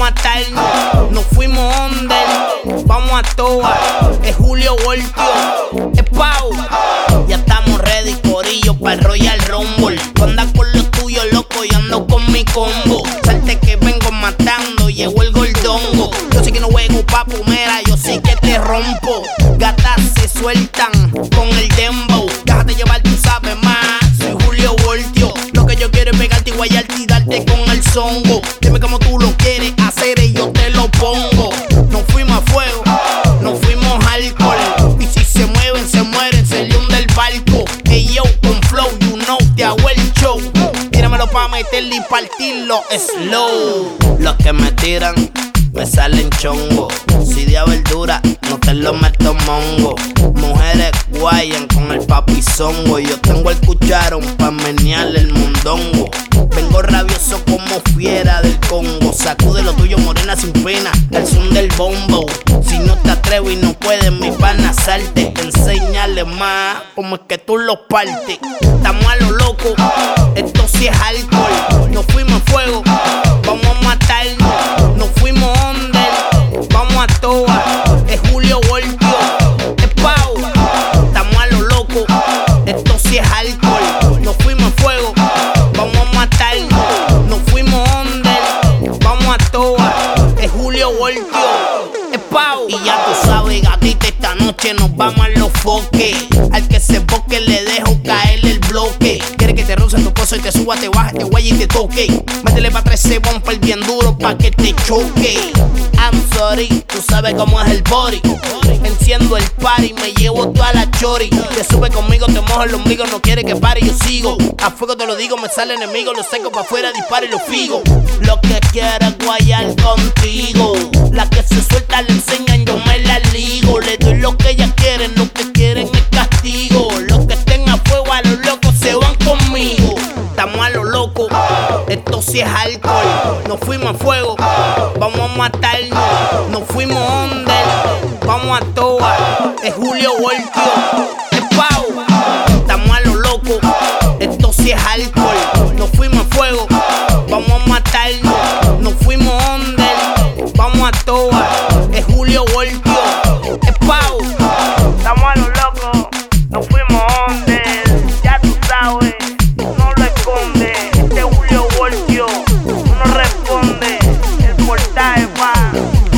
matarnos. Nos fuimos under, vamos a toa. Es Julio Voltio, es Pau. Ya estamos ready, corillo, para el Royal Rumble. Tú andas con los tuyos, loco, y ando con mi combo. Salte que vengo matando, llegó el gordongo. Yo sé que no juego pa' pumera, yo sí que te rompo. Gatas se sueltan con el dembow. Déjate llevar, tú sabes más, soy Julio Voltio. Lo que yo quiero es pegarte y guayarte y darte con el zongo. Dime cómo tú lo quieres hacer y yo te lo pongo. Nos fuimos a fuego, nos fuimos alcohol. Y si se mueven, se mueren, se le hunde el barco. Ey yo, con flow, you know, te hago el show. Tíramelo pa' meterle y partirlo slow. Los que me tiran me salen chongo. Si de verdura, no te lo meto mongo. Mujeres guayan con el papizongo. Yo tengo el cucharón pa' menearle el mondongo. Vengo rabioso como fiera del Congo. Sacude lo tuyo, morena sin pena, el son del bombo. Si no te atreves y no puedes, mi pana, salte. Enséñale más como es que tú lo partes. Estamos a lo loco, esto sí es alcohol. Nos fuimos a fuego, vamos a matarnos. Nos fuimos under, vamos a toa. Es Julio Voltio, es Pau. Estamos a lo loco, esto sí es alcohol. Nos fuimos a fuego, vamos a matarnos. Nos fuimos under, vamos a toa. Es Julio Voltio, es Pau. Y ya tú sabes, gatita, esta noche nos vamos a los foques. Al que se boque le dejo caer el bloque. Quiere que te roce tu coso y te suba, te baje, te guaye y te toque. Métele pa' 13 bumper bien duro pa' que te choque. I'm sorry, tú sabes cómo es el body. Enciendo el party, me llevo toda la chori. Te sube conmigo, te mojo el ombligo, no quiere que pare, yo sigo. A fuego te lo digo, me sale enemigo, lo seco pa' afuera, disparo y lo figo. Lo que quiera guayar contigo. La que se suelta le enseñan, yo me la ligo. Le doy lo que ella quiere, lo que quieren es castigo. Los que estén a fuego a los locos se van conmigo. Estamos a lo loco, esto sí es alcohol. Nos fuimos a fuego, vamos a matarnos. Nos fuimos under, vamos a toa. Es Julio Voltio, es Pau. Estamos a lo loco, esto sí es alcohol. Nos fuimos a fuego, vamos a matarnos. Nos fuimos under, vamos a toa. Es Julio Voltio, es Pau. Estamos a lo loco, nos fuimos under. Ya tú sabes, no lo esconde. Este Julio Voltio no responde. El portaje va,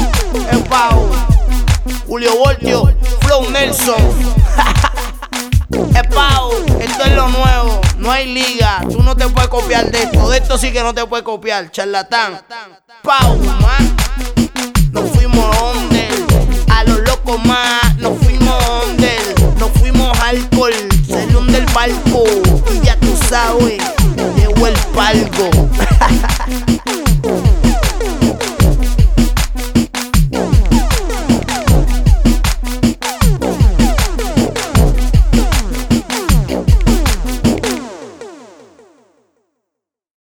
Es Pau, Julio Voltio, Flow Nelson. Es Pau, esto es lo nuevo, no hay liga. Tú no te puedes copiar de esto. De esto sí que no te puedes copiar, charlatán. Pau, man. Nos fuimos under, a los locos más. Nos fuimos under, nos fuimos alcohol. Se le hunde el barco y ya tú sabes, llegó el palco.